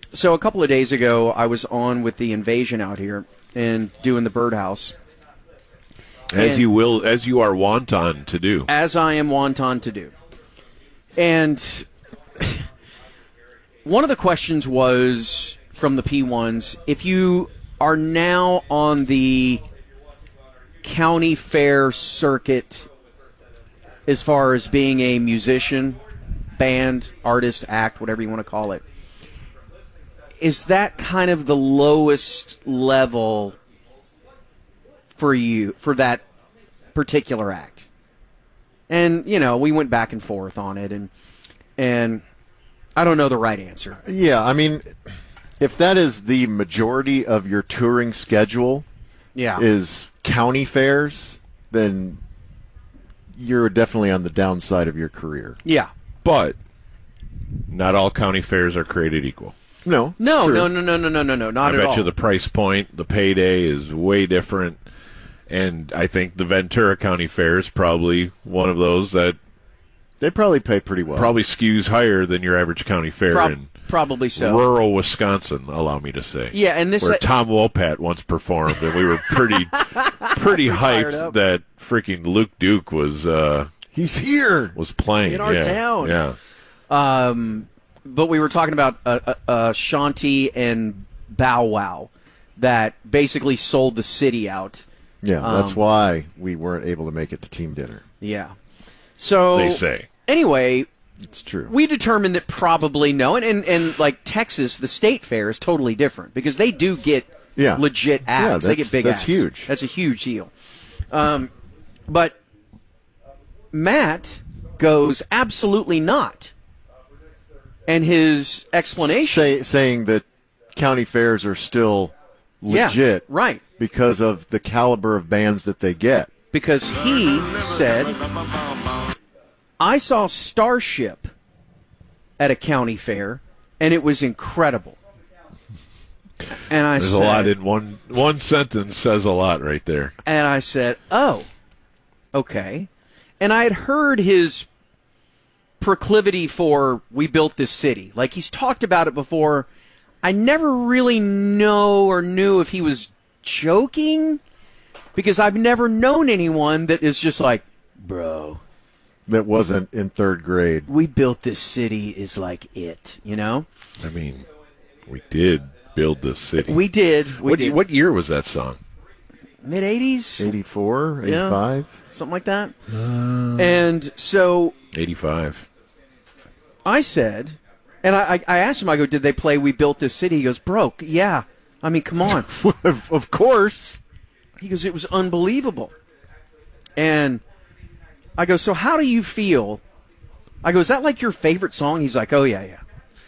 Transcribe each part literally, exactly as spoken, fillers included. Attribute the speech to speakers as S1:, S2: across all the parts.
S1: so a couple of days ago, I was on with the Invasion out here and doing the birdhouse.
S2: As
S1: and
S2: you will, as you are wanton to do.
S1: As I am wanton to do. And one of the questions was from the P ones, if you are now on the county fair circuit as far as being a musician, band, artist, act, whatever you want to call it, is that kind of the lowest level for you, for that particular act? And, you know, we went back and forth on it, and and I don't know the right answer.
S3: Yeah, I mean, if that is the majority of your touring schedule,
S1: yeah,
S3: is county fairs, then you're definitely on the downside of your career.
S1: Yeah.
S2: But not all county fairs are created equal.
S3: No.
S1: No, no, no, no, no, no, no, no, not
S2: I
S1: at all.
S2: bet you the price point, the payday is way different. And I think the Ventura County Fair is probably one of those that
S3: they probably pay pretty well.
S2: Probably skews higher than your average county fair
S1: Pro-
S2: in
S1: probably so.
S2: rural Wisconsin, allow me to say.
S1: Yeah, and this
S2: where
S1: uh,
S2: Tom Wopat once performed, and we were pretty, pretty hyped that freaking Luke Duke was. Uh,
S3: He's here.
S2: Was playing
S1: in our
S2: yeah,
S1: town.
S2: Yeah.
S1: Um, but we were talking about uh, uh, uh, Shanti and Bow Wow that basically sold the city out.
S3: Yeah, that's
S1: um,
S3: why we weren't able to make it to team dinner.
S1: Yeah. So
S2: they say.
S1: Anyway,
S3: it's true.
S1: We determined that probably no, and, and and like Texas, the state fair is totally different because they do get
S3: yeah.
S1: legit acts.
S3: Yeah,
S1: they get big
S3: that's
S1: acts.
S3: huge.
S1: That's a huge deal. Um, but Matt goes absolutely not, and his explanation
S3: Say, saying that county fairs are still legit,
S1: yeah, right?
S3: Because of the caliber of bands that they get.
S1: Because he said, I saw Starship at a county fair, and it was incredible. And I
S2: There's
S1: said,
S2: a lot in one one sentence says a lot right there.
S1: And I said, oh, okay. And I had heard his proclivity for We Built This City. Like, he's talked about it before. I never really know or knew if he was joking, because I've never known anyone that is just like, bro,
S3: that wasn't in third grade.
S1: We Built This City is like it, you know?
S2: I mean, we did build this city.
S1: We did. We
S2: what,
S1: did.
S2: what year was that song?
S1: Mid-eighties?
S3: eighty-four, eighty-five?
S1: Yeah, something like that. Uh, and so...
S2: eighty-five.
S1: I said, and I, I asked him, I go, did they play We Built This City? He goes, bro, yeah. I mean, come on.
S3: Of course.
S1: He goes, it was unbelievable. And I go, so how do you feel? I go, is that like your favorite song? He's like, oh, yeah, yeah.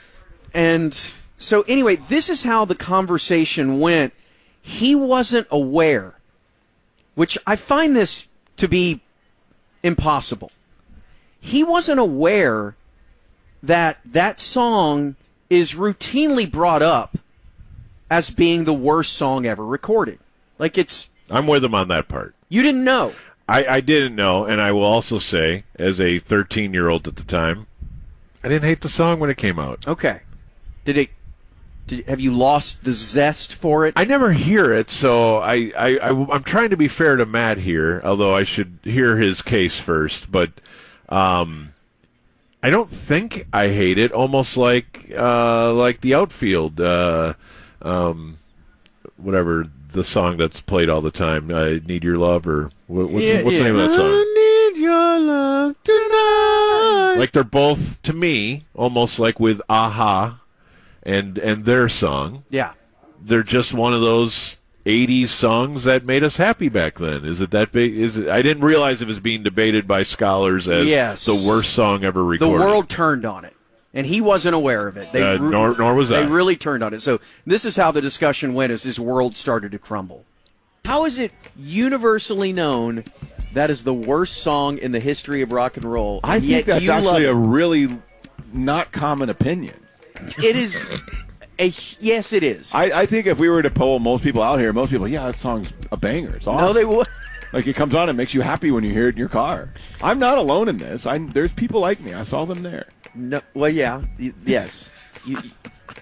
S1: And so anyway, this is how the conversation went. He wasn't aware, which I find this to be impossible. He wasn't aware that that song is routinely brought up as being the worst song ever recorded. Like, it's...
S2: I'm with him on that part.
S1: You didn't know.
S2: I, I didn't know, and I will also say, as a thirteen-year-old at the time, I didn't hate the song when it came out.
S1: Okay. Did it... Did, have you lost the zest for it?
S2: I never hear it, so I, I, I, I'm trying to be fair to Matt here, although I should hear his case first, but... Um, I don't think I hate it. Almost like uh, like the outfield, uh, um, whatever the song that's played all the time. I Need Your Love, or what, what's,
S1: yeah,
S2: what's
S1: yeah.
S2: the name of that song?
S3: I need your love tonight.
S2: Like they're both, to me, almost like with Aha and and their song.
S1: Yeah,
S2: they're just one of those eighties songs that made us happy back then. Is it that big? Is it? I didn't realize it was being debated by scholars as
S1: yes.
S2: the worst song ever recorded.
S1: The world turned on it, and he wasn't aware of it. They
S2: uh,
S1: re-
S2: nor, nor was
S1: they
S2: I.
S1: They really turned on it. So this is how the discussion went as his world started to crumble. How is it universally known that is the worst song in the history of rock and roll?
S4: I
S1: and
S4: think
S1: yet
S4: that's
S1: you
S4: actually
S1: love
S4: a really not common opinion.
S1: It is... A, yes, it is.
S4: I, I think if we were to poll most people out here, most people, yeah, that song's a banger. It's awesome.
S1: No, they would.
S4: Like, it comes on and makes you happy when you hear it in your car. I'm not alone in this. I, there's people like me. I saw them there.
S1: No, well, yeah, y- yes. You,
S4: But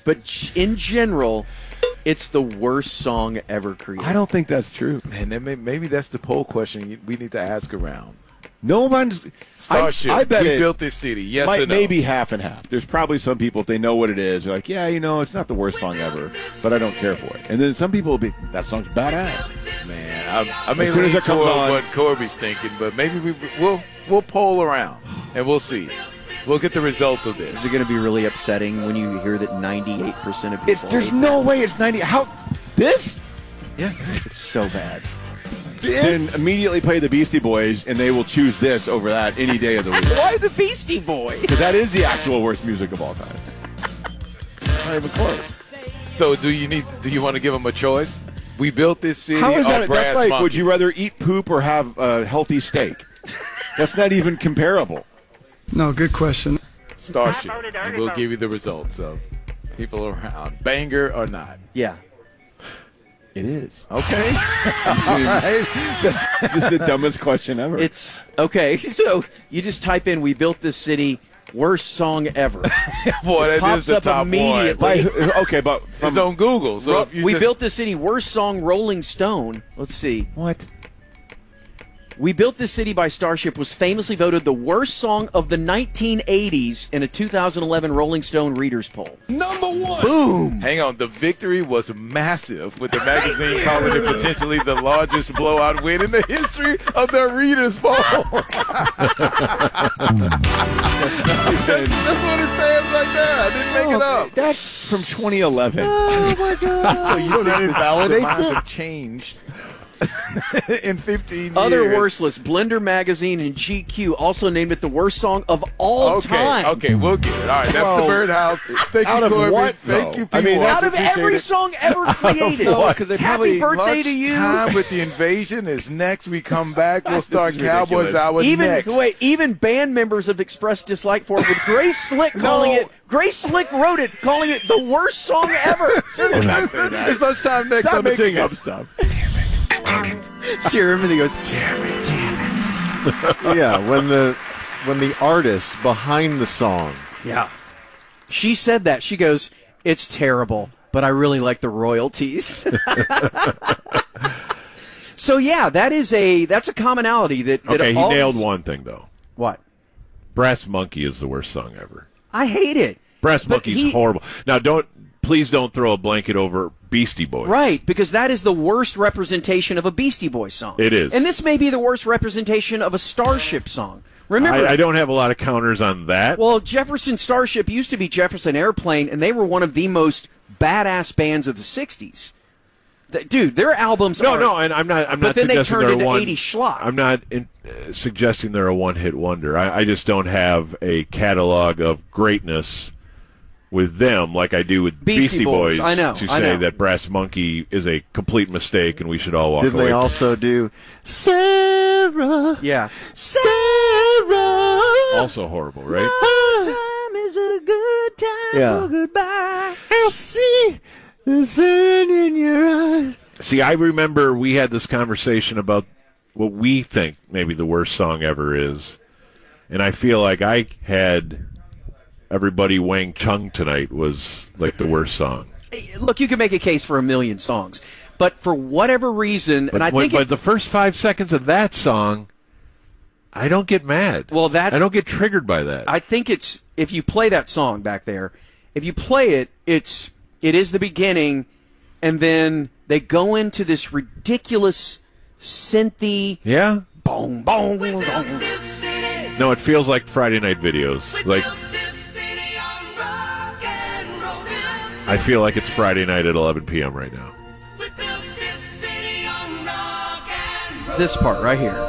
S1: but g- in general, it's the worst song ever created.
S4: I don't think that's true.
S5: And then may- maybe that's the poll question you- we need to ask around.
S4: No one's
S5: Starship,
S4: I, I bet
S5: we
S4: it
S5: built this city. Yes
S4: might,
S5: or no?
S4: maybe half and half. There's probably some people, if they know what it is, they're like, yeah, you know, it's not the worst song ever, but I don't care for it. And then some people will be, that song's badass.
S5: Man, I, I may
S4: As soon as
S5: lean
S4: it comes
S5: toward
S4: on-
S5: what Corby's thinking, but maybe we, we'll we'll poll around and we'll see. We'll get the results of this.
S1: Is it going to be really upsetting when you hear that ninety-eight percent of people
S4: It's, there's
S1: hate
S4: no way it's ninety. How? This?
S5: Yeah.
S1: it? It's so bad.
S4: Then immediately play the Beastie Boys, and they will choose this over that any day of the week.
S1: Why the Beastie Boy?
S4: Because that is the actual worst music of all time. Not even close.
S5: So do you need? Do you want to give them a choice? We built this city.
S4: How is
S5: on
S4: that?
S5: Brass
S4: That's like,
S5: Monkey.
S4: would you rather eat poop or have a healthy steak? That's not even comparable.
S6: No, good question.
S5: Starship? And we'll give you the results of people around, banger or not.
S1: Yeah.
S4: It is.
S5: Okay. All right.
S4: It's just the dumbest question ever.
S1: It's okay. So you just type in "We built this city." Worst song ever.
S5: Boy, that
S1: Pops
S5: is the
S1: up
S5: top
S1: immediately.
S5: one.
S4: By who- okay, but
S5: It's
S4: from
S5: on Google. So
S1: Ro-
S5: if you
S1: we
S5: just,
S1: built this city. Worst song, Rolling Stone. Let's see.
S4: what?
S1: We Built This City by Starship was famously voted the worst song of the nineteen eighties in a two thousand eleven Rolling Stone Readers poll.
S4: Number one.
S1: Boom.
S5: Hang on, the victory was massive, with the magazine calling it potentially the largest blowout win in the history of their readers' poll. that's, that's what it says right there. I didn't make it up.
S4: That's from twenty eleven.
S5: So you know that invalidates minds have changed in fifteen
S1: Other
S5: years.
S1: worst lists, Blender Magazine and G Q also named it the worst song of all
S5: Okay,
S1: time.
S5: okay, we'll get it. All right, that's
S4: Well,
S5: the Birdhouse. Thank
S4: out
S5: you,
S4: of
S5: Corbin.
S4: what,
S5: Thank
S4: though?
S5: you,
S4: I mean,
S5: people.
S4: that's
S1: Out of
S4: appreciated.
S1: every song ever created.
S4: what? 'Cause they
S1: Happy
S4: probably
S1: birthday to you.
S5: Time with the invasion is next. We come back. We'll start
S4: is
S5: Cowboys
S4: ridiculous.
S5: Hour
S1: Even
S5: next.
S1: wait, even band members have expressed dislike for it. With Grace Slick calling it, Grace Slick wrote it, calling it the worst song ever.
S5: It's lunchtime next
S4: Stop
S5: on the
S4: making
S5: ticket.
S4: up stuff.
S1: Sure, everything goes. Damn it, damn it.
S3: Yeah, when the when the artist behind the song.
S1: Yeah, she said that. She goes, "It's terrible, but I really like the royalties." So yeah, that is a that's a commonality that. that
S2: Okay, he
S1: all
S2: nailed
S1: these-
S2: one thing though.
S1: What?
S2: Brass Monkey is the worst song ever.
S1: I hate it.
S2: Brass
S1: But
S2: Monkey's
S1: he-
S2: horrible. Now, don't please don't throw a blanket over Beastie Boys.
S1: Right, because that is the worst representation of a Beastie Boys song.
S2: It is.
S1: And this may be the worst representation of a Starship song. Remember,
S2: I, I don't have a lot of counters on that.
S1: well, Jefferson Starship used to be Jefferson Airplane, and they were one of the most badass bands of the sixties. The- dude, their albums
S2: no,
S1: are...
S2: no, and I'm not. I'm
S1: But
S2: not
S1: then they
S2: suggesting
S1: turned
S2: they're
S1: into
S2: one.
S1: eighties schlock.
S2: I'm not in, uh, suggesting they're a one-hit wonder. I, I just don't have a catalog of greatness with them like I do with
S1: Beastie
S2: Beastie,
S1: Boys.
S2: Boys.
S1: I know,
S2: to
S1: I
S2: say
S1: know.
S2: that Brass Monkey is a complete mistake and we should all walk
S3: Didn't
S2: away.
S3: they
S2: from
S3: also do Sarah?
S1: Yeah.
S3: Sarah.
S2: Also horrible, right?
S1: Time is a good time
S3: Yeah.
S1: for goodbye.
S3: I see the sun in your eyes.
S2: See, I remember we had this conversation about what we think maybe the worst song ever is, and I feel like I had Everybody Wang Chung Tonight was like the worst song.
S1: Look, you can make a case for a million songs, but for whatever reason,
S2: But,
S1: and I
S2: when-
S1: think
S2: but
S1: it,
S2: the first five seconds of that song, I don't get mad.
S1: Well, that's-
S2: I don't get triggered by that.
S1: I think it's if you play that song back there, if you play it, it's it is the beginning, and then they go into this ridiculous synthy
S2: yeah.
S1: boom boom boom.
S2: No, it feels like Friday night videos. Like I feel like it's Friday night at eleven p.m. right now.
S1: This part right here.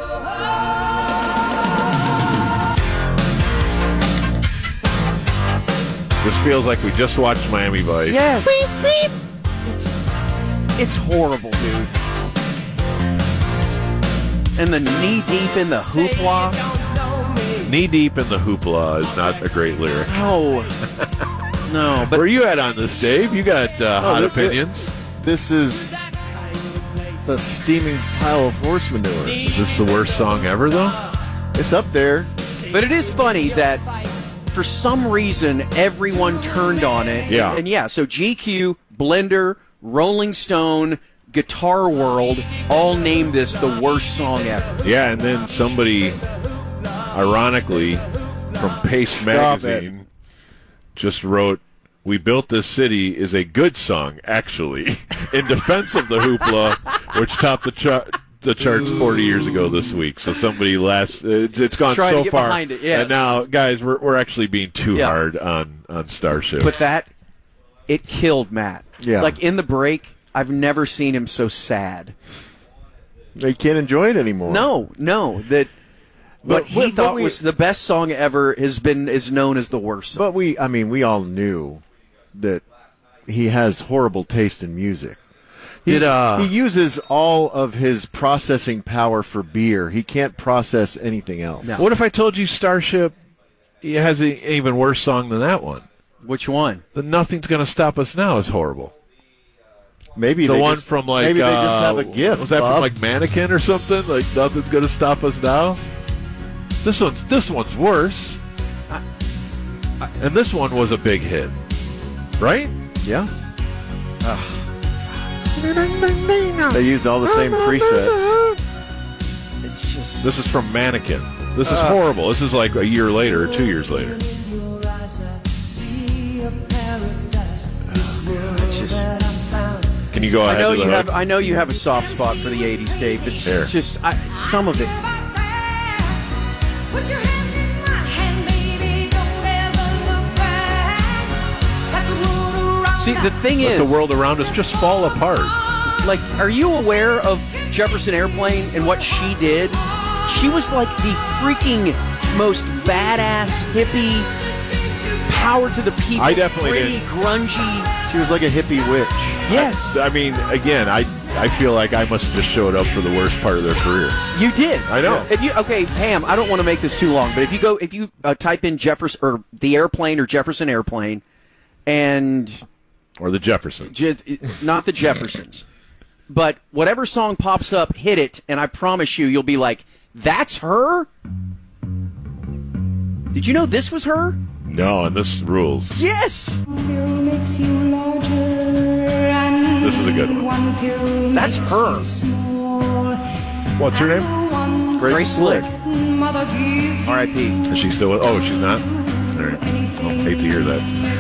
S2: This feels like we just watched Miami Vice.
S1: Yes. It's, it's horrible, dude. And the knee deep in the hoopla.
S2: Knee deep in the hoopla is not a great lyric.
S1: No. No, but
S2: Where are you at on this, Dave? You got uh, hot
S3: th- th-
S2: opinions.
S3: This is a steaming pile of horse manure.
S2: Is this the worst song ever, though?
S3: It's up there.
S1: but it is funny that for some reason, everyone turned on it.
S2: Yeah.
S1: And, and yeah, so G Q, Blender, Rolling Stone, Guitar World all named this the worst song ever.
S2: Yeah, and then somebody, ironically, from Pace
S3: Stop
S2: Magazine, just wrote, "We Built This City" is a good song, actually, in defense of the Hoopla, which topped the chart. The charts forty years ago this week. So somebody last, it's, it's gone
S1: Trying to
S2: so
S1: get
S2: far.
S1: behind it, yes.
S2: And now, guys, we're we're actually being too
S1: Yeah.
S2: hard on, on Starship.
S1: But that, it killed Matt.
S3: Yeah.
S1: Like in the break, I've never seen him so sad.
S3: They can't enjoy it anymore.
S1: No, no. That what
S3: But-
S1: he
S3: but- but
S1: thought
S3: we-
S1: was the best song ever has been is known as the worst song.
S3: But we, I mean, we all knew that he has horrible taste in music. He,
S2: Did, uh,
S3: he uses all of his processing power for beer. He can't process anything else.
S1: No.
S2: What if I told you Starship has an even worse song than that one?
S1: Which one?
S2: The Nothing's Gonna Stop Us Now is horrible.
S3: Maybe
S2: The
S3: they
S2: one
S3: just,
S2: from like
S3: maybe they just
S2: uh,
S3: have a gift.
S2: Was that
S3: Bob.
S2: from like Mannequin or something? Like Nothing's Gonna Stop Us Now. This one's this one's worse. And this one was a big hit, right?
S3: Yeah. They used all the same presets.
S1: It's just
S2: This is from Mannequin. This is horrible. This is like a year later or two years later. Can you go
S1: I
S2: ahead?
S1: know
S2: to the
S1: you
S2: hook?
S1: have I know you have a soft spot for the eighties, Dave. It's
S2: Here.
S1: just I, some of it. See, the thing
S2: Let
S1: is,
S2: the world around us just fall apart.
S1: like, are you aware of Jefferson Airplane and what she did? She was like the freaking most badass hippie, power to the people,
S2: I definitely
S1: pretty,
S2: did.
S1: grungy.
S3: She was like a hippie witch.
S1: Yes,
S2: I mean, again, I I feel like I must have just showed up for the worst part of their career.
S1: you did.
S2: I know.
S1: If you okay, Pam, I don't want to make this too long, but if you go, if you uh, type in Jefferson or the airplane or Jefferson Airplane, and
S2: Or the Jeffersons.
S1: Je- not the Jeffersons, but whatever song pops up, hit it, and I promise you, you'll be like, "That's her." Did you know this was her?
S2: No, and this rules.
S1: Yes.
S2: This is a good one.
S1: That's her.
S2: What's her name?
S1: Grace Slick. R I P
S2: Is she still with? Oh, she's not? All right. Well, hate to hear that.